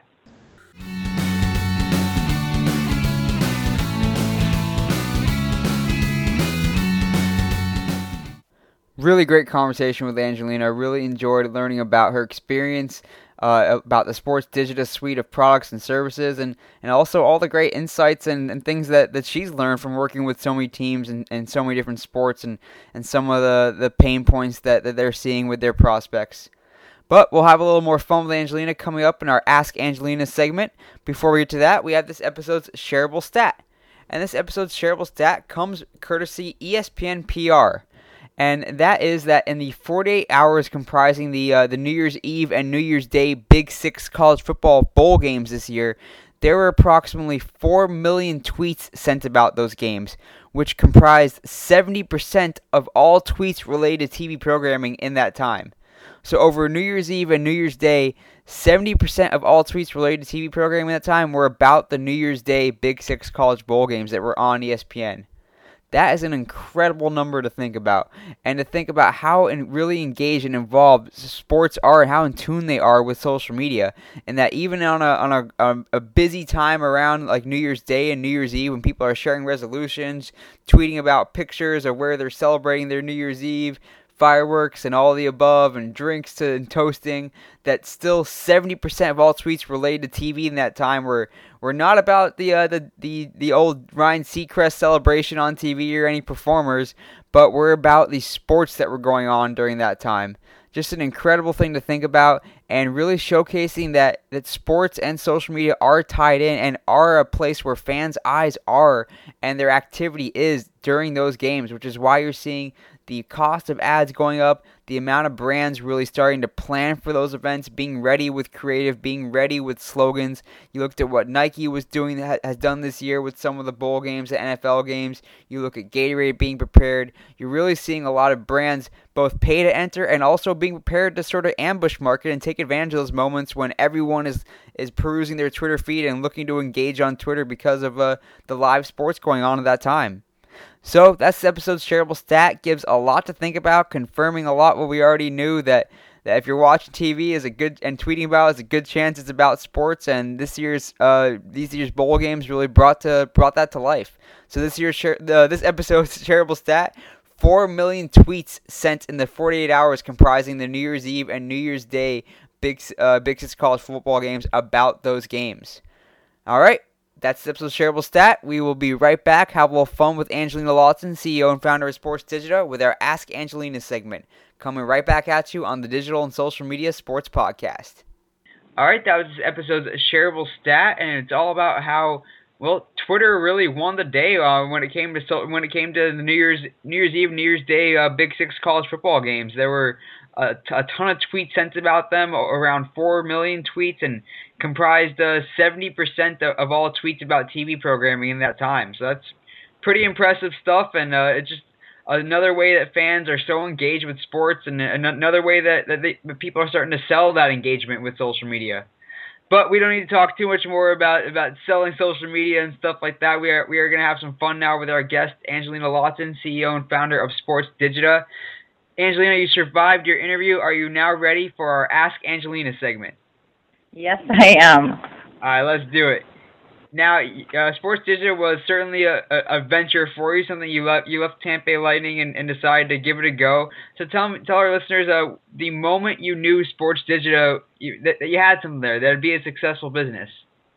Really great conversation with Angelina. I really enjoyed learning about her experience, uh, about the Sports Digita suite of products and services, and, and also all the great insights and, and things that, that she's learned from working with so many teams and, and so many different sports, and, and some of the, the pain points that, that they're seeing with their prospects. But we'll have a little more fun with Angelina coming up in our Ask Angelina segment. Before we get to that, we have this episode's shareable stat. And this episode's shareable stat comes courtesy E S P N P R. And that is that in the forty-eight hours comprising the uh, the New Year's Eve and New Year's Day Big Six college football bowl games this year, there were approximately four million tweets sent about those games, which comprised seventy percent of all tweets related to T V programming in that time. So over New Year's Eve and New Year's Day, seventy percent of all tweets related to T V programming at that time were about the New Year's Day Big Six college bowl games that were on E S P N. That is an incredible number to think about, and to think about how really engaged and involved sports are and how in tune they are with social media, and that even on a on a, a, a busy time around like New Year's Day and New Year's Eve when people are sharing resolutions, tweeting about pictures of where they're celebrating their New Year's Eve, fireworks and all the above, and drinks to and toasting, that still seventy percent of all tweets related to T V in that time were were not about the uh, the, the the old Ryan Seacrest celebration on T V or any performers, but were about the sports that were going on during that time. Just an incredible thing to think about, and really showcasing that, that sports and social media are tied in and are a place where fans' eyes are and their activity is during those games, which is why you're seeing the cost of ads going up, the amount of brands really starting to plan for those events, being ready with creative, being ready with slogans. You looked at what Nike was doing, that has done this year with some of the bowl games, the N F L games. You look at Gatorade being prepared. You're really seeing a lot of brands both pay to enter and also being prepared to sort of ambush market and take advantage of those moments when everyone is, is perusing their Twitter feed and looking to engage on Twitter because of uh, the live sports going on at that time. So that's the episode's shareable stat. Gives a lot to think about, confirming a lot what we already knew, that, that if you're watching T V is a good and tweeting about is a good chance it's about sports, and this year's uh these year's bowl games really brought to brought that to life. So this year's share, uh, this episode's shareable stat: four million tweets sent in the forty-eight hours comprising the New Year's Eve and New Year's Day Big uh, Big Six college football games about those games. All right. That's the episode's shareable stat. We will be right back. Have a little fun with Angelina Lawton, C E O and founder of Sports Digita, with our Ask Angelina segment. Coming right back at you on the Digital and Social Media Sports Podcast. All right, that was this episode's shareable stat, and it's all about how, well, Twitter really won the day uh, when it came to so, when it came to the New Year's New Year's Eve, New Year's Day uh, Big Six college football games. There were a, t- a ton of tweets sent about them, around four million tweets, and comprised uh, seventy percent of, of all tweets about T V programming in that time. So that's pretty impressive stuff, and uh, it's just another way that fans are so engaged with sports, and another way that, that, they, that people are starting to sell that engagement with social media. But we don't need to talk too much more about, about selling social media and stuff like that. We are we are going to have some fun now with our guest, Angelina Lawton, C E O and founder of Sports Digita. Angelina, you survived your interview. Are you now ready for our Ask Angelina segment? Yes, I am. All right, let's do it. Now, uh, Sports Digita was certainly a, a, a venture for you, something you left you left Tampa Bay Lightning and, and decided to give it a go. So tell me, tell our listeners, uh, the moment you knew Sports Digita, you, that, that you had something there, that it'd be a successful business.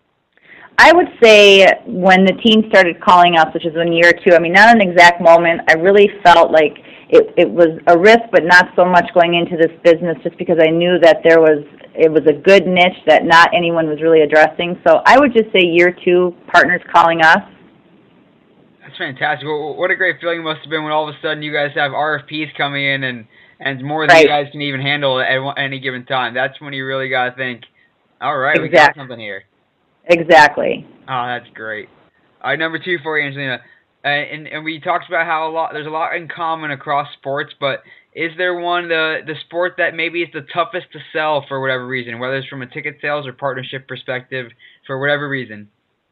I would say when the team started calling us, which is in year two, I mean, not an exact moment, I really felt like it, it was a risk, but not so much going into this business, just because I knew that there was, it was a good niche that not anyone was really addressing. So I would just say year two, partners calling us. That's fantastic. What a great feeling it must have been when all of a sudden you guys have R F Ps coming in and, and more than right. you guys can even handle at any given time. That's when you really got to think, all right, exactly. we got something here. Exactly. Oh, that's great. All right, number two for you, Angelina. Uh, and, and we talked about how a lot there's a lot in common across sports, but is there one the the sport that maybe is the toughest to sell for whatever reason, whether it's from a ticket sales or partnership perspective, for whatever reason?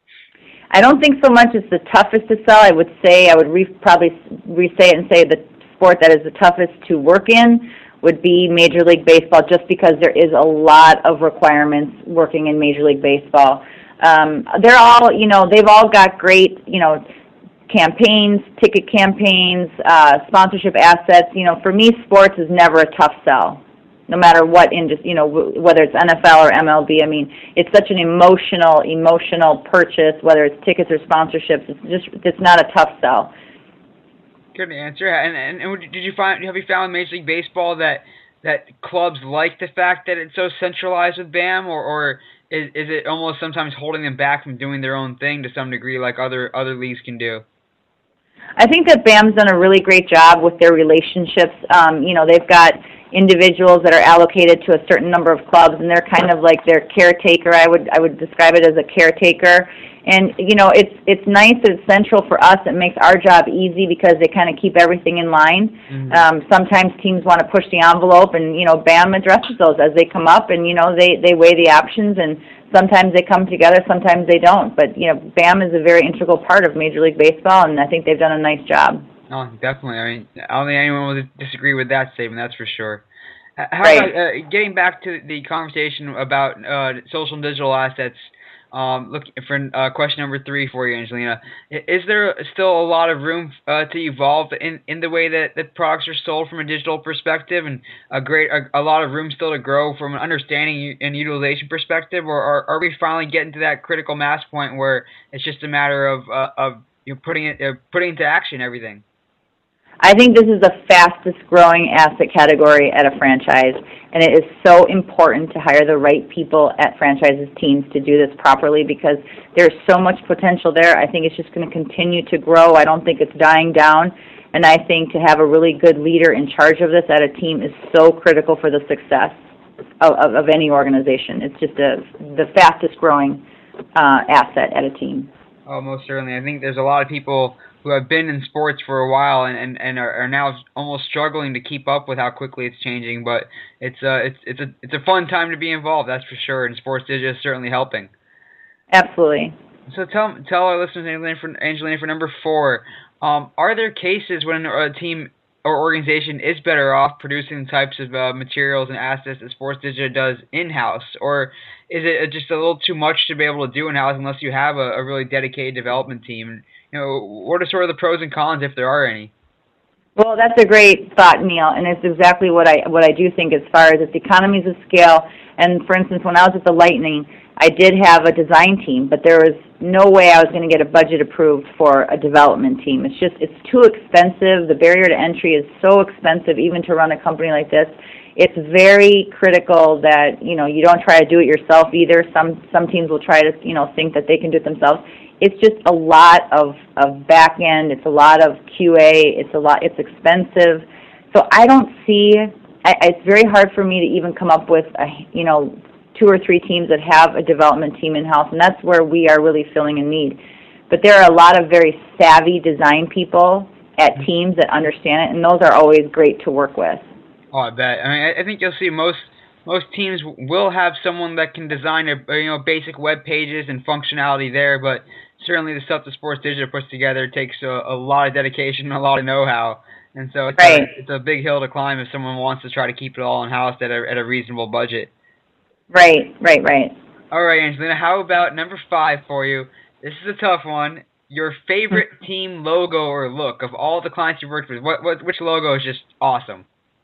I don't think so much it's the toughest to sell. I would say I would re- probably re-say it and say the sport that is the toughest to work in would be Major League Baseball, just because there is a lot of requirements working in Major League Baseball. Um, they're all, you know, they've all got great, you know, campaigns, ticket campaigns, uh, sponsorship assets. You know, for me, sports is never a tough sell, no matter what industry, you know, whether it's N F L or M L B. I mean, it's such an emotional, emotional purchase, whether it's tickets or sponsorships. It's just, it's not a tough sell. Good answer. And, and and did you find have you found in Major League Baseball that that clubs like the fact that it's so centralized with B A M, or, or is is it almost sometimes holding them back from doing their own thing to some degree, like other other leagues can do? I think that B A M's done a really great job with their relationships. Um, you know, they've got individuals that are allocated to a certain number of clubs, and they're kind of like their caretaker. I would I would describe it as a caretaker. And, you know, it's it's nice that it's central for us. It makes our job easy because they kind of keep everything in line. Mm-hmm. Um, sometimes teams want to push the envelope, and, you know, B A M addresses those as they come up, and, you know, they, they weigh the options, and sometimes they come together, sometimes they don't. But, you know, B A M is a very integral part of Major League Baseball, and I think they've done a nice job. Oh, definitely. I mean, I don't think anyone will disagree with that statement, that's for sure. How right. about, uh, getting back to the conversation about uh, social and digital assets, Um, look for uh, question number three for you, Angelina. Is there still a lot of room uh, to evolve in, in the way that, that products are sold from a digital perspective, and a great a, a lot of room still to grow from an understanding and utilization perspective, or are, are we finally getting to that critical mass point where it's just a matter of uh, of you know, putting it uh, putting into action everything? I think this is the fastest growing asset category at a franchise, and it is so important to hire the right people at franchises teams to do this properly, because there's so much potential there. I think it's just going to continue to grow. I don't think it's dying down, and I think to have a really good leader in charge of this at a team is so critical for the success of, of, of any organization. It's just a, the fastest growing uh, asset at a team. Oh, most certainly. I think there's a lot of people who have been in sports for a while and, and, and are, are now almost struggling to keep up with how quickly it's changing. But it's uh it's it's a it's a fun time to be involved, that's for sure. And sports digital is certainly helping. Absolutely. So tell tell our listeners, Angelina, for, Angelina, for number four, um, are there cases when a team or organization is better off producing the types of uh, materials and assets that Sports Digital does in-house, or is it just a little too much to be able to do in-house unless you have a, a really dedicated development team? You know, what are sort of the pros and cons, if there are any? Well, that's a great thought, Neil, and it's exactly what I what I do think as far as its economies of scale. And for instance, when I was at the Lightning, I did have a design team, but there was no way I was going to get a budget approved for a development team. It's just, it's too expensive. The barrier to entry is so expensive, even to run a company like this. It's very critical that, you know, you don't try to do it yourself either. Some some teams will try to, you know, think that they can do it themselves. It's just a lot of, of back end. It's a lot of Q A. It's a lot. It's expensive. So I don't see. I, it's very hard for me to even come up with a, you know, two or three teams that have a development team in-house, and that's where we are really filling a need. But there are a lot of very savvy design people at teams that understand it, and those are always great to work with. Oh, I bet. I mean, I think you'll see most most teams will have someone that can design a, you know, basic web pages and functionality there, but certainly the stuff that Sports Digital puts together takes a, a lot of dedication and a lot of know-how. And so it's, right. a, it's a big hill to climb if someone wants to try to keep it all in-house at a, at a reasonable budget. Right, right, right. All right, Angelina, how about number five for you? This is a tough one. Your favorite team logo or look of all the clients you've worked with. What, what, which logo is just awesome?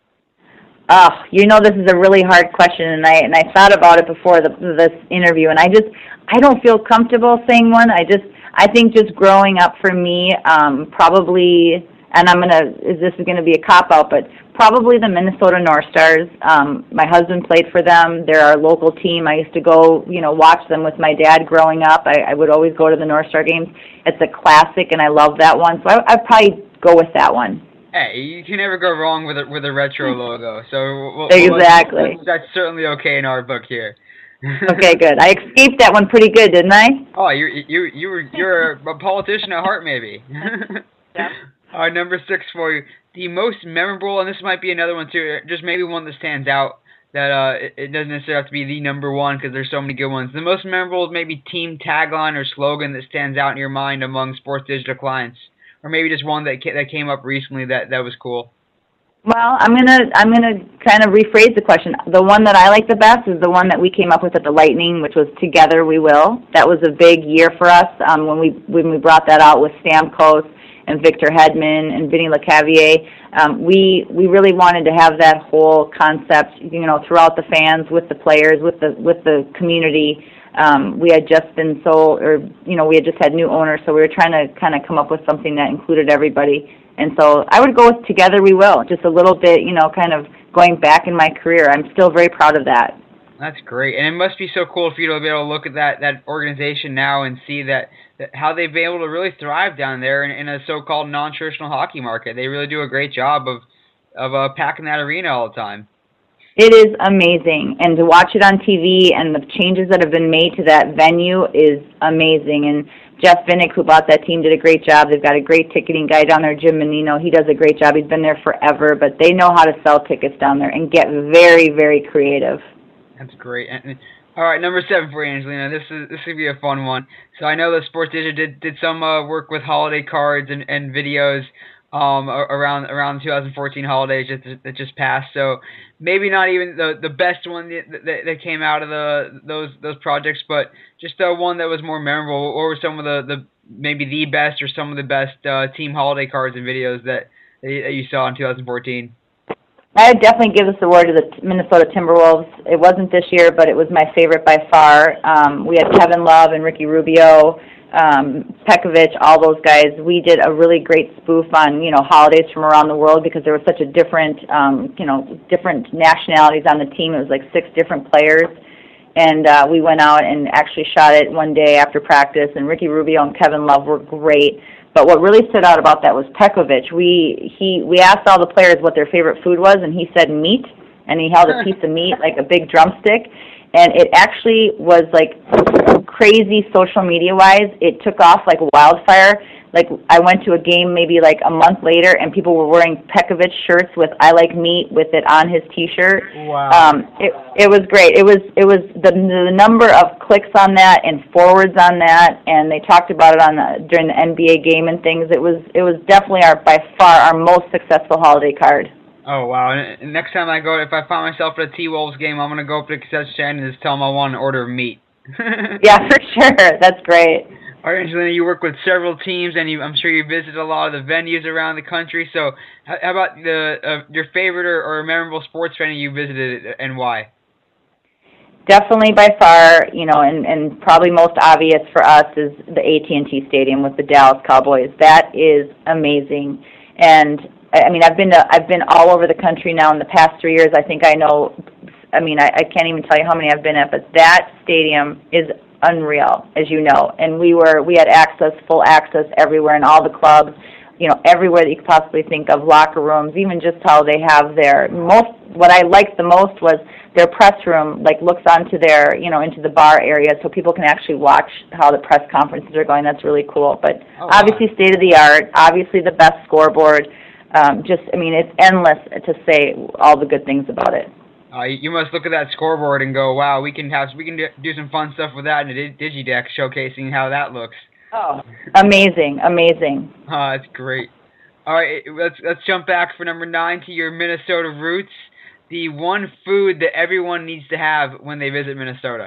Oh, you know, this is a really hard question, and I and I thought about it before the, this interview, and I just I don't feel comfortable saying one. I just I think just growing up for me, um, probably, and I'm gonna is this is gonna be a cop out, but probably the Minnesota North Stars. Um, my husband played for them. They're our local team. I used to go, you know, watch them with my dad growing up. I, I would always go to the North Star games. It's a classic, and I love that one. So I, I'd probably go with that one. Hey, you can never go wrong with a, with a retro logo. So we'll, exactly. We'll, that's certainly okay in our book here. Okay, good. I escaped that one pretty good, didn't I? Oh, you you you were you're a politician at heart, maybe. Yeah. All right, number six for you. the most memorable, and this might be another one too, just maybe one that stands out, that uh, it, it doesn't necessarily have to be the number one because there's so many good ones. The most memorable is maybe team tagline or slogan that stands out in your mind among sports digital clients, or maybe just one that ca- that came up recently that, that was cool. Well, I'm gonna I'm gonna kind of rephrase the question. The one that I like the best is the one that we came up with at the Lightning, which was "Together We Will." That was a big year for us um, when we when we brought that out with Stamkos and Victor Hedman and Vinny LeCavier. Um, we we really wanted to have that whole concept, you know, throughout the fans, with the players, with the with the community. Um, we had just been so, or you know, we had just had new owners, so we were trying to kind of come up with something that included everybody. And so I would go with "Together We Will," just a little bit, you know, kind of going back in my career. I'm still very proud of that. That's great, and it must be so cool for you to be able to look at that, that organization now and see that, that how they've been able to really thrive down there in, in a so-called non-traditional hockey market. They really do a great job of of uh, packing that arena all the time. It is amazing, and to watch it on T V and the changes that have been made to that venue is amazing. And Jeff Vinnick, who bought that team, did a great job. They've got a great ticketing guy down there, Jim Menino. He does a great job. He's been there forever, but they know how to sell tickets down there and get very, very creative. That's great. And, all right, number seven for you, Angelina. This is this could be a fun one. So I know that Sports Digital did did some uh, work with holiday cards and, and videos um around around the two thousand fourteen holidays that, that just passed. So maybe not even the the best one that, that, that came out of the those those projects, but just uh, one that was more memorable. Or were some of the, the maybe the best or some of the best uh, team holiday cards and videos that that you saw in two thousand fourteen? I would definitely give this award to the Minnesota Timberwolves. It wasn't this year, but it was my favorite by far. Um, we had Kevin Love and Ricky Rubio, um, Pekovic, all those guys. We did a really great spoof on, you know, holidays from around the world because there was such a different, um, you know, different nationalities on the team. It was like six different players. And uh, we went out and actually shot it one day after practice, and Ricky Rubio and Kevin Love were great. But what really stood out about that was Pekovic. We he we asked all the players what their favorite food was, and he said meat, and he held a piece of meat, like a big drumstick. And it actually was like crazy social media-wise. It took off like wildfire. Like I went to a game maybe like a month later, and people were wearing Pekovic shirts with "I like meat" with it on his T-shirt. Wow! Um, it it was great. It was it was the the number of clicks on that and forwards on that, and they talked about it on the, during the N B A game and things. It was it was definitely our by far our most successful holiday card. Oh wow! And next time I go, if I find myself at a T-Wolves game, I'm gonna go up to the concession stand and just tell them I want an order of meat. Yeah, for sure. That's great. All right, Angelina, you work with several teams, and you, I'm sure you visit a lot of the venues around the country. So, how, how about the uh, your favorite or, or memorable sports venue you visited, and why? Definitely, by far, you know, and, and probably most obvious for us is the A T and T Stadium with the Dallas Cowboys. That is amazing, and I mean, I've been to, I've been all over the country now in the past three years. I think I know. I mean, I, I can't even tell you how many I've been at, but that stadium is unreal, as you know. And we were we had access, full access everywhere in all the clubs, you know, everywhere that you could possibly think of, locker rooms, even just how they have their most. What I liked the most was their press room, like looks onto their, you know, into the bar area, so people can actually watch how the press conferences are going. That's really cool. But oh, obviously, wow. state of the art, obviously the best scoreboard. Um, just, I mean, it's endless to say all the good things about it. Uh, you must look at that scoreboard and go, "Wow, we can have we can do some fun stuff with that in a DigiDeck, showcasing how that looks." Oh, amazing, amazing. Oh, that's great. All right, let's let's jump back for number nine to your Minnesota roots. The one food that everyone needs to have when they visit Minnesota.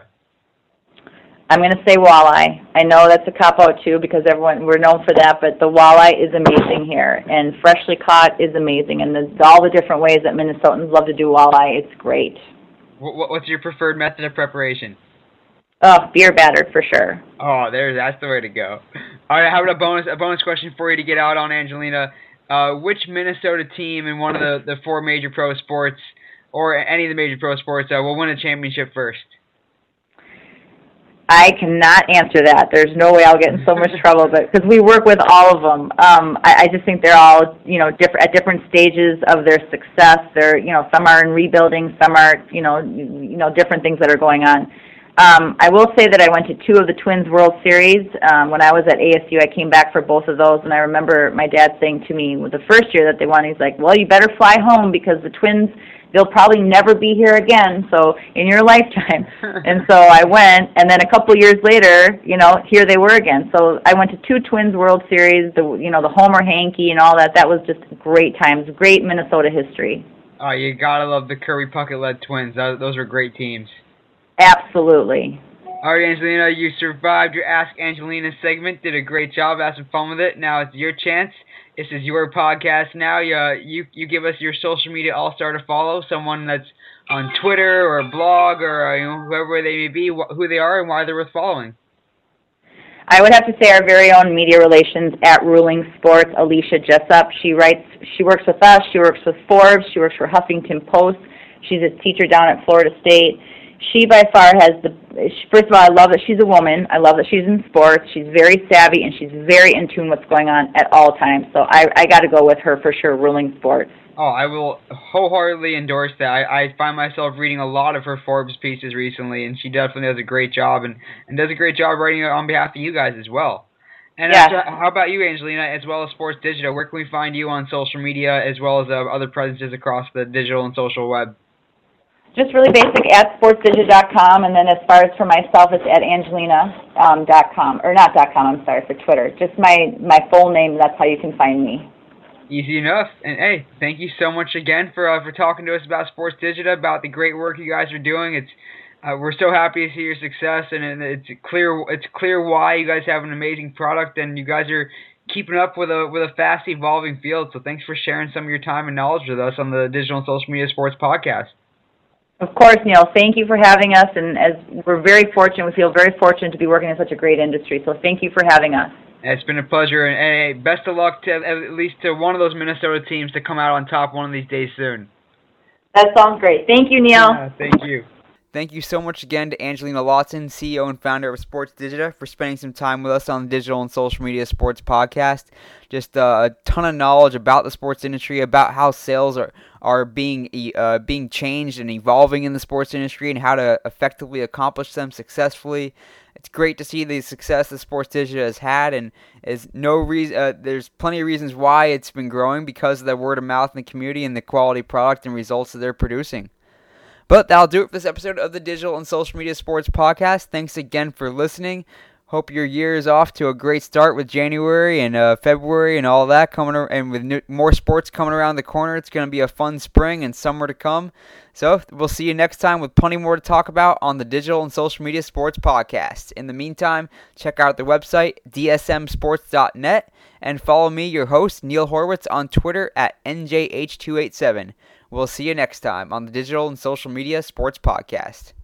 I'm going to say walleye. I know that's a cop-out, too, because everyone we're known for that, but the walleye is amazing here, and freshly caught is amazing, and there's all the different ways that Minnesotans love to do walleye. It's great. What, what's your preferred method of preparation? Oh, beer battered for sure. Oh, there, that's the way to go. All right, how about a bonus a bonus question for you to get out on, Angelina? Uh, which Minnesota team in one of the, the four major pro sports, or any of the major pro sports, uh, will win a championship first? I cannot answer that. There's no way I'll get in so much trouble, but because we work with all of them, um, I, I just think they're all, you know, different at different stages of their success. They're, you know, some are in rebuilding, some are, you know, you, you know, different things that are going on. Um, I will say that I went to two of the Twins World Series. Um, when I was at A S U, I came back for both of those, and I remember my dad saying to me with the first year that they won, he's like, well, you better fly home because the Twins, they'll probably never be here again, so in your lifetime. And so I went, and then a couple years later, you know, here they were again. So I went to two Twins World Series, the you know, the Homer Hankey and all that. That was just great times, great Minnesota history. Oh, you gotta love the Kirby Puckett-led Twins. Those were great teams. Absolutely. All right, Angelina, you survived your Ask Angelina segment. Did a great job. Had some fun with it. Now it's your chance. This is your podcast now. You, uh, you, you give us your social media all-star to follow, someone that's on Twitter or a blog or uh, you know, whoever they may be, wh- who they are and why they're worth following. I would have to say our very own media relations at Ruling Sports, Alicia Jessup. She writes. She works with us. She works with Forbes. She works for Huffington Post. She's a teacher down at Florida State. She by far has the, first of all, I love that she's a woman. I love that she's in sports. She's very savvy, and she's very in tune with what's going on at all times. So I, I got to go with her for sure, Ruling Sports. Oh, I will wholeheartedly endorse that. I, I find myself reading a lot of her Forbes pieces recently, and she definitely does a great job, and, and does a great job writing it on behalf of you guys as well. And yes. uh, how about you, Angelina, as well as Sports Digital? Where can we find you on social media as well as uh, other presences across the digital and social web? Just really basic at sports digi dot com, and then as far as for myself, it's at angelina dot com, or not .com, I'm sorry, for Twitter. Just my, my full name, that's how you can find me. Easy enough. And hey, thank you so much again for uh, for talking to us about Sports Digital, about the great work you guys are doing. It's uh, we're so happy to see your success, and, and it's clear it's clear why you guys have an amazing product, and you guys are keeping up with a with a fast evolving field. So thanks for sharing some of your time and knowledge with us on the Digital and Social Media Sports Podcast. Of course, Neil. Thank you for having us, and as we're very fortunate, we feel very fortunate to be working in such a great industry. So thank you for having us. It's been a pleasure, and hey, best of luck to at least to one of those Minnesota teams to come out on top one of these days soon. That sounds great. Thank you, Neil. Yeah, thank you. Thank you so much again to Angelina Lawton, C E O and founder of Sports Digital, for spending some time with us on the Digital and Social Media Sports Podcast. Just uh, a ton of knowledge about the sports industry, about how sales are are being uh, being changed and evolving in the sports industry, and how to effectively accomplish them successfully. It's great to see the success that Sports Digital has had, and is no reason. Uh, there's plenty of reasons why it's been growing because of the word of mouth in the community and the quality product and results that they're producing. But that'll do it for this episode of the Digital and Social Media Sports Podcast. Thanks again for listening. Hope your year is off to a great start with January and uh, February and all that coming, ar- and with new, more sports coming around the corner. It's going to be a fun spring and summer to come. So we'll see you next time with plenty more to talk about on the Digital and Social Media Sports Podcast. In the meantime, check out the website d s m sports dot net and follow me, your host, Neil Horwitz, on Twitter at N J H two eight seven. We'll see you next time on the Digital and Social Media Sports Podcast.